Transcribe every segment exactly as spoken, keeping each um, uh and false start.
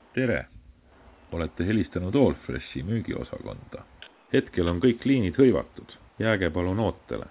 Tere! Olete helistanud Allfreshi müügiosakonda. Hetkel on kõik liinid hõivatud. Jääge palun ootele.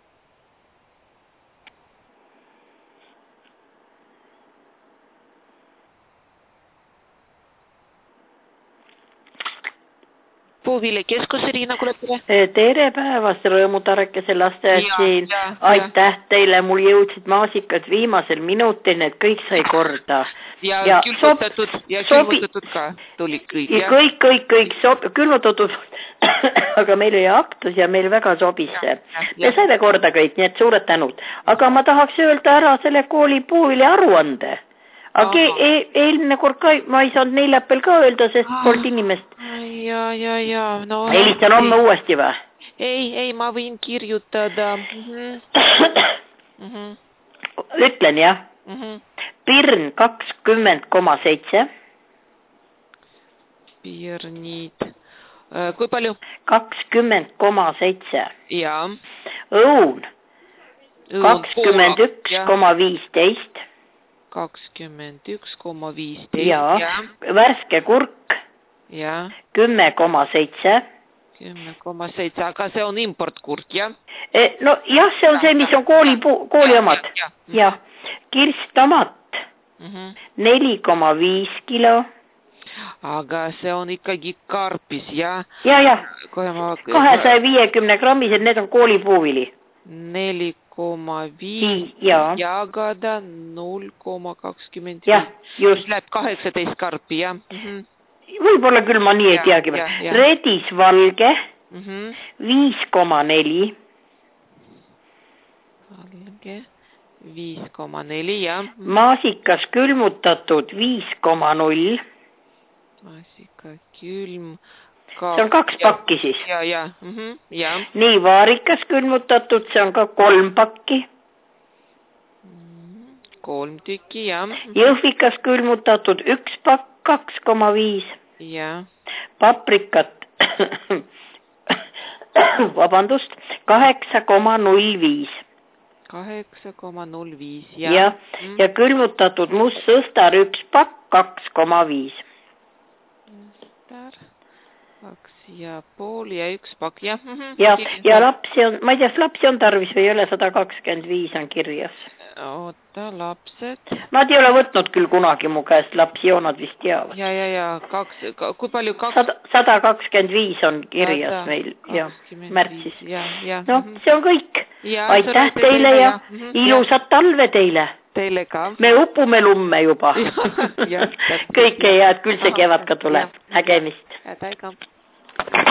Puuviljekeskus Riina Kulepere. Tere päevast, Rõõmutarekese lasteaed siin. Aitäh teile, mul jõudsid maasikad viimasel minutil, need kõik sai korda. Ja, ja külmutatud sob, ja külmutatud ka tuli kõik. Ja kõik, kõik, kõik sob, külmutatud, aga meil oli aktus ja meil väga sobis see. Me saime korda kõik, nii et suured tänud. Aga ma tahaks öelda ära selle kooli puuvilja aruande. Aga e eelmine kord ka, ma ei saanud neljapäeval ka öelda, sest polnud inimest. Ja, ja, ja. No, helistan homme uuesti või? Ei, ei, ma võin kirjutada. Mm-hmm. Mm-hmm. Ütlen, jah. Mm-hmm. Pirn kakskümmend koma seitse. Pirnid. Kui palju? kakskümmend koma seitse. Ja. Õun. kakskümmend üks koma viisteist. kakskümmend üks koma viisteist. Ja. Ja. Värske kurk. Ja. kümme koma seitse. kümme koma seitse, aga see on importkurk, jah? E, no jah, see on see, mis on kooli, kooli omad. Ja, ja. Ja. Kirstomat. Mm-hmm. neli koma viis kilo. Aga see on ikkagi karpis, jah? Ja, ja. kahesaja viiekümne grammised, need on kooli puuvili. neli koma viis ja jagada null koma kakskümmend viis. Jah, just. Läheb kaheksateist karpi, jah? Mm-hmm. Võib-olla küll ma nii ei teagi. Redis valge, mm-hmm. viis koma neli. Valge, viis koma neli, jah. Maasikas külmutatud viis koma null. Maasika külm. See on kaks ja, pakki siis. Ja, ja, mm-hmm, ja. Nii, vaarikas külmutatud, see on ka kolm pakki. Mm, kolm tükki, jah. Jõhvikas külmutatud üks pakk, kaks koma viis. Ja. Paprikat, vabandust, kaheksa koma null viis. kaheksa koma null viis, ja. Ja, mm. ja külmutatud must sõstar üks pakk, kaks koma viis. Sõstar, kaks ja pool ja üks pakk, jah. Mm-hmm. Ja, ja lapsi on, ma ei tea, lapsi on tarvis või ei ole, sada kakskümmend viis on kirjas. Oota, lapsed. Nad ei ole võtnud küll kunagi mu käest lapsi, joo nad vist teavad. Ja, ja, ja, kaks, kui palju kaks? sada kakskümmend viis on kirjas sada, meil, ja, märtsis. Ja, ja. No, see on kõik. Ja, aitäh teile, teile ja, ja mm-hmm. ilusat talve teile. Teile ka. Me upume lumme juba. Ja, ja, kõike head, küll see kevad ka tuleb. Nägemist. Ja,